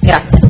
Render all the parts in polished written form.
Grazie.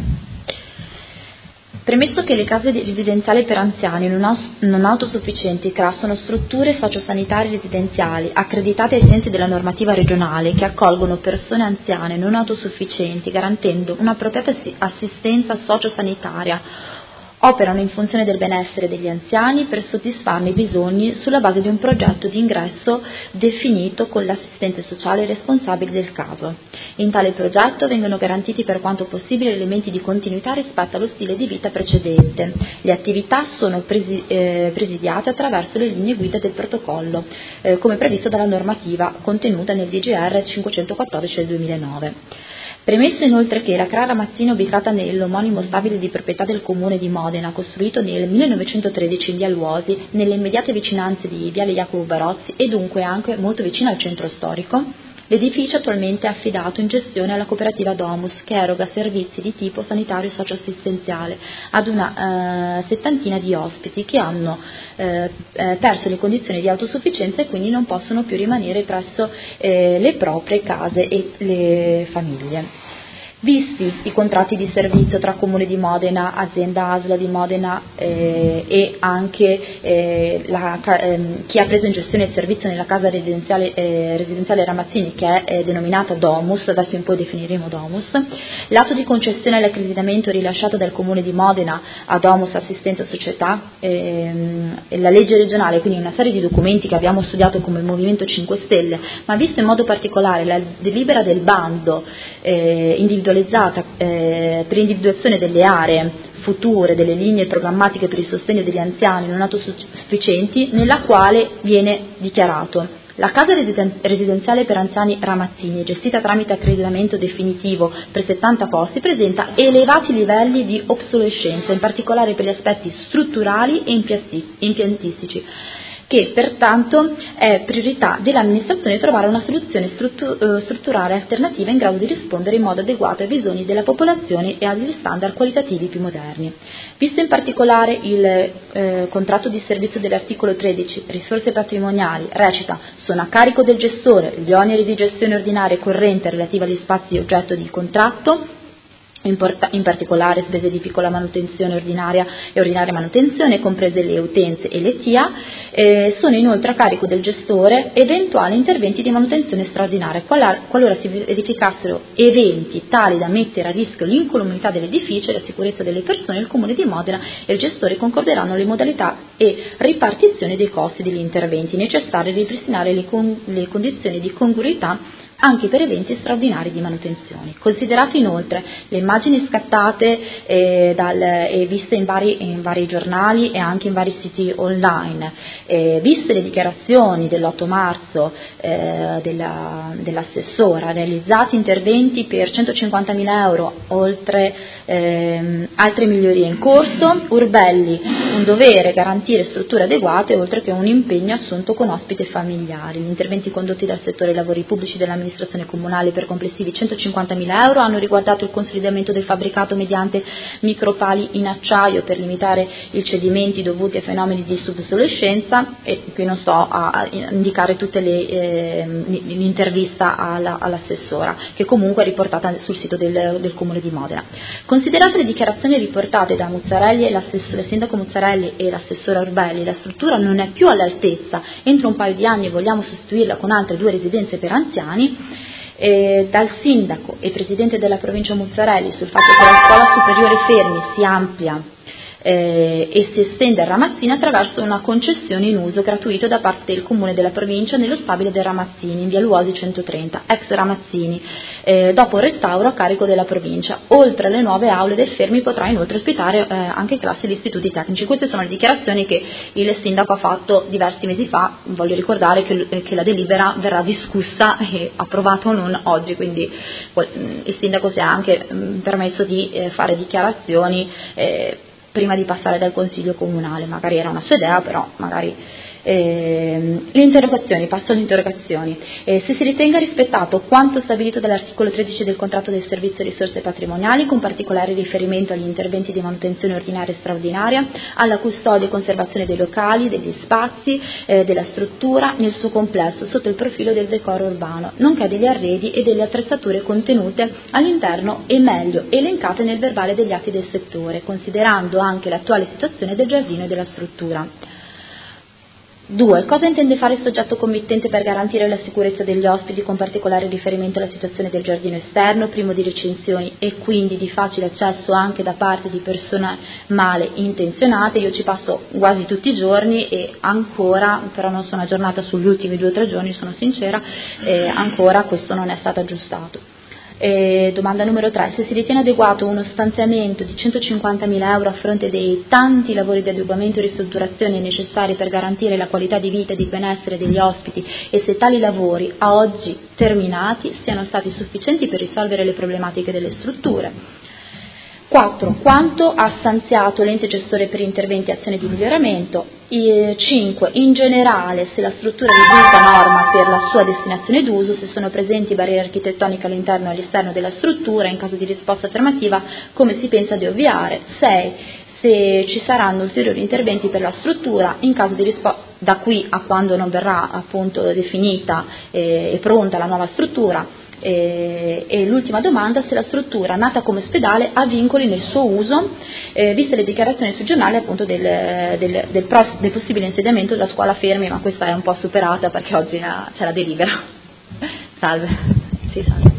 Premesso che le case residenziali per anziani non autosufficienti CRA sono strutture sociosanitarie residenziali accreditate ai sensi della normativa regionale che accolgono persone anziane non autosufficienti garantendo un'appropriata assistenza sociosanitaria, operano in funzione del benessere degli anziani per soddisfarne i bisogni sulla base di un progetto di ingresso definito con l'assistente sociale responsabile del caso. In tale progetto vengono garantiti per quanto possibile elementi di continuità rispetto allo stile di vita precedente. Le attività sono presidiate attraverso le linee guida del protocollo, come previsto dalla normativa contenuta nel DGR 514 del 2009. Premesso inoltre che la CRA Ramazzini è ubicata nell'omonimo stabile di proprietà del Comune di Modena, costruito nel 1913 in via Luosi, nelle immediate vicinanze di viale Jacopo Barozzi e dunque anche molto vicino al centro storico, l'edificio attualmente è affidato in gestione alla cooperativa Domus, che eroga servizi di tipo sanitario e socioassistenziale ad una settantina di ospiti che hanno perso le condizioni di autosufficienza e quindi non possono più rimanere presso le proprie case e le famiglie. Visti i contratti di servizio tra Comune di Modena, azienda ASLA di Modena e anche chi ha preso in gestione il servizio nella casa residenziale Ramazzini, che è denominata Domus, adesso in poi definiremo Domus, l'atto di concessione all'accreditamento rilasciato dal Comune di Modena a Domus Assistenza Società, la legge regionale, quindi una serie di documenti che abbiamo studiato come Movimento 5 Stelle, ma visto in modo particolare la delibera del bando individualizzata per l'individuazione delle aree future, delle linee programmatiche per il sostegno degli anziani non autosufficienti, nella quale viene dichiarato: la casa residenziale per anziani Ramazzini, gestita tramite accreditamento definitivo per 70 posti, presenta elevati livelli di obsolescenza, in particolare per gli aspetti strutturali e impiantistici, che pertanto è priorità dell'amministrazione trovare una soluzione strutturale alternativa in grado di rispondere in modo adeguato ai bisogni della popolazione e agli standard qualitativi più moderni. Visto in particolare il contratto di servizio dell'articolo 13, risorse patrimoniali, recita: sono a carico del gestore gli oneri di gestione ordinaria e corrente relativi agli spazi oggetto di contratto, in particolare spese di piccola manutenzione ordinaria e ordinaria manutenzione, comprese le utenze e le TIA, sono inoltre a carico del gestore eventuali interventi di manutenzione straordinaria, qualora si verificassero eventi tali da mettere a rischio l'incolumità dell'edificio e la sicurezza delle persone. Il Comune di Modena e il gestore concorderanno le modalità e ripartizione dei costi degli interventi necessari a ripristinare le condizioni di congruità anche per eventi straordinari di manutenzione. Considerato inoltre le immagini scattate e viste in vari giornali e anche in vari siti online, viste le dichiarazioni dell'8 marzo dell'assessora, realizzati interventi per 150.000 euro, oltre altre migliorie in corso, Urbelli, un dovere garantire strutture adeguate oltre che un impegno assunto con ospiti e familiari. Gli interventi condotti dal settore lavori pubblici dell'amministrazione comunale per complessivi 150.000 euro hanno riguardato il consolidamento del fabbricato mediante micropali in acciaio per limitare i cedimenti dovuti a fenomeni di subsolescenza, e qui non sto a indicare tutte l'intervista all'assessora, che comunque è riportata sul sito del Comune di Modena. Considerate le dichiarazioni riportate da Muzzarelli il sindaco Muzzarelli e l'assessora Urbelli, la struttura non è più all'altezza, entro un paio di anni vogliamo sostituirla con altre 2 residenze per anziani, dal sindaco e presidente della provincia Muzzarelli sul fatto che la scuola superiore Fermi si amplia e si estende a Ramazzini attraverso una concessione in uso gratuito da parte del Comune della provincia nello stabile del Ramazzini in via Luosi 130, ex Ramazzini, dopo il restauro a carico della provincia. Oltre alle nuove aule del Fermi potrà inoltre ospitare anche classi di istituti tecnici. Queste sono le dichiarazioni che il sindaco ha fatto diversi mesi fa. Voglio ricordare che la delibera verrà discussa e approvata o non oggi, quindi il sindaco si è anche permesso di fare dichiarazioni prima di passare dal Consiglio Comunale. Magari era una sua idea, però magari Le interrogazioni, passo alle interrogazioni. Se si ritenga rispettato quanto stabilito dall'articolo 13 del contratto del servizio risorse patrimoniali, con particolare riferimento agli interventi di manutenzione ordinaria e straordinaria, alla custodia e conservazione dei locali, degli spazi, della struttura nel suo complesso sotto il profilo del decoro urbano, nonché degli arredi e delle attrezzature contenute all'interno e meglio elencate nel verbale degli atti del settore, considerando anche l'attuale situazione del giardino e della struttura. 2. Cosa intende fare il soggetto committente per garantire la sicurezza degli ospiti, con particolare riferimento alla situazione del giardino esterno, privo di recinzioni e quindi di facile accesso anche da parte di persone male intenzionate? Io ci passo quasi tutti i giorni e ancora, però non sono aggiornata sugli ultimi 2 o 3 giorni, sono sincera, ancora questo non è stato aggiustato. Domanda numero 3. Se si ritiene adeguato uno stanziamento di 150.000 euro a fronte dei tanti lavori di adeguamento e ristrutturazione necessari per garantire la qualità di vita e di benessere degli ospiti, e se tali lavori, a oggi terminati, siano stati sufficienti per risolvere le problematiche delle strutture. 4. Quanto ha stanziato l'ente gestore per interventi e azioni di miglioramento? 5. In generale, se la struttura risulta norma per la sua destinazione d'uso, se sono presenti barriere architettoniche all'interno e all'esterno della struttura, in caso di risposta affermativa, come si pensa di ovviare? 6. Se ci saranno ulteriori interventi per la struttura, in caso di risposta, da qui a quando non verrà appunto definita e pronta la nuova struttura. E l'ultima domanda, se la struttura nata come ospedale ha vincoli nel suo uso, viste le dichiarazioni sui giornali appunto del possibile insediamento della scuola Fermi, ma questa è un po' superata perché oggi c'è la delibera. Salve. Sì, salve.